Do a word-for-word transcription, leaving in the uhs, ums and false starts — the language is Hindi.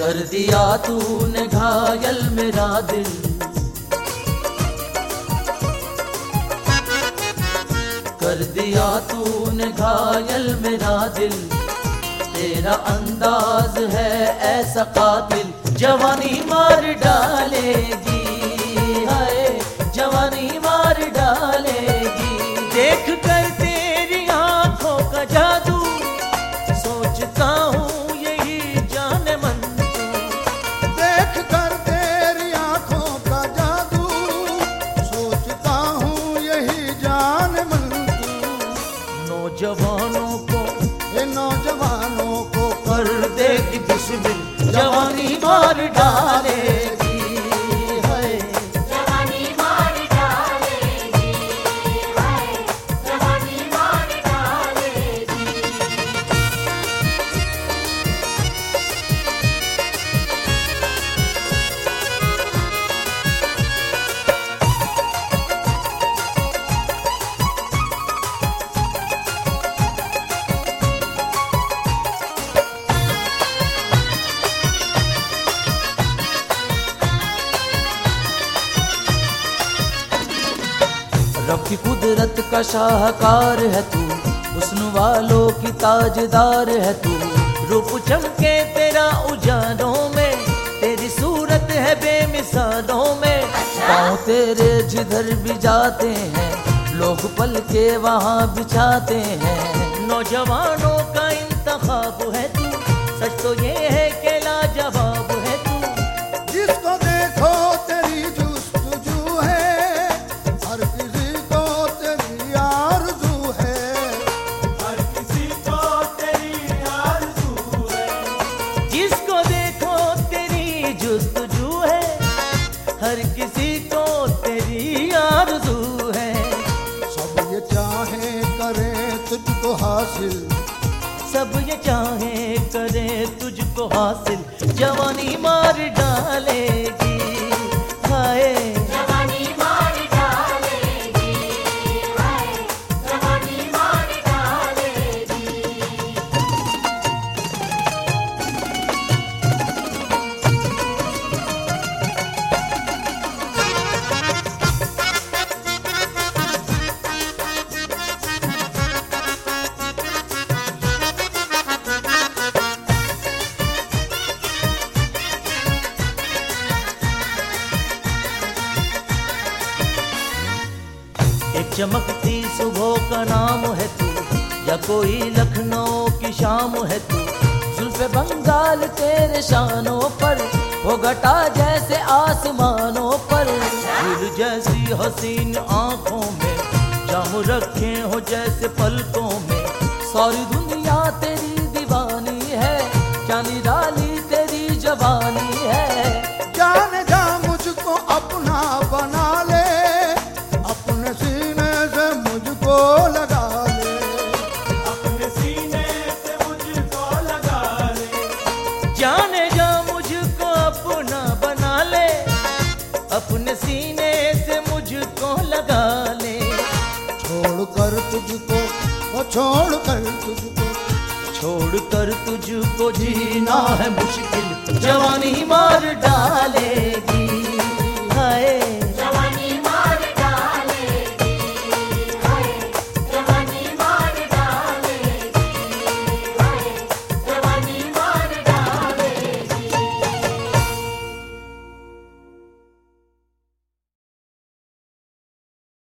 कर दिया तूने घायल मेरा दिल, कर दिया तूने घायल मेरा दिल। तेरा अंदाज है ऐसा कातिल, जवानी मार डालेगी, हाय जवानी मार डालेगी। देख कर तेरी आंखों का जादू सोचता हूँ यही जाने मन तू। देख कर तेरी आंखों का जादू सोचता हूँ यही जाने मन तू। नौजवानों को ये नौजवानों को कर देगी बिस्मिल, जवानी मार डालेगी, हाय जवानी मार डालेगी, हाय जवानी मार डालेगी। रब की कुदरत का शाहकार है तू, हुस्न वालों की ताजदार है तू। रूप चमके तेरा उजालों में, तेरी सूरत है बेमिसालों में। पाँव तेरे जिधर भी जाते हैं, लोग पल के वहाँ बिछाते हैं। नौजवानों का इंतखाब है तू, सच तो ये है कि लाजवाब है तू। जिसको देखो तेरी जुस्तजू है, हर किसी को तेरी आरज़ू है, हर किसी को तेरी आरज़ू है। जिसको देखो तेरी जुस्तजू है, हर किसी को तेरी आरज़ू है। सब ये चाहे करें तुझको हासिल, सब ये चाहे करे तुझको हासिल, जवानी मार डालेगी, हाय जवानी मार डालेगी, हाय जवानी मार डालेगी। एक चमकती सुबह का नाम है तू, या कोई लखनऊ की शाम है तू। जुल्फ़े बंगाल तेरे शानों पर, हो घटा जैसे आसमानों पर। फूल जैसी हसीन आंखों में, जाम रखे हो जैसे पलकों में। सारी दुनिया तेरी दीवानी है, क्या निराली तेरी जवानी है। जाने जा मुझको अपना बना ले, अपने सीने से मुझको लगा ले, अपने सीने से मुझको लगा ले। जाने जा मुझको अपना बना ले, अपने सीने से मुझको लगा ले। छोड़ कर तुझको वो छोड़ कर तुझको, छोड़ कर तुझको जीना है मुश्किल, जवानी मार डालेगी, हाय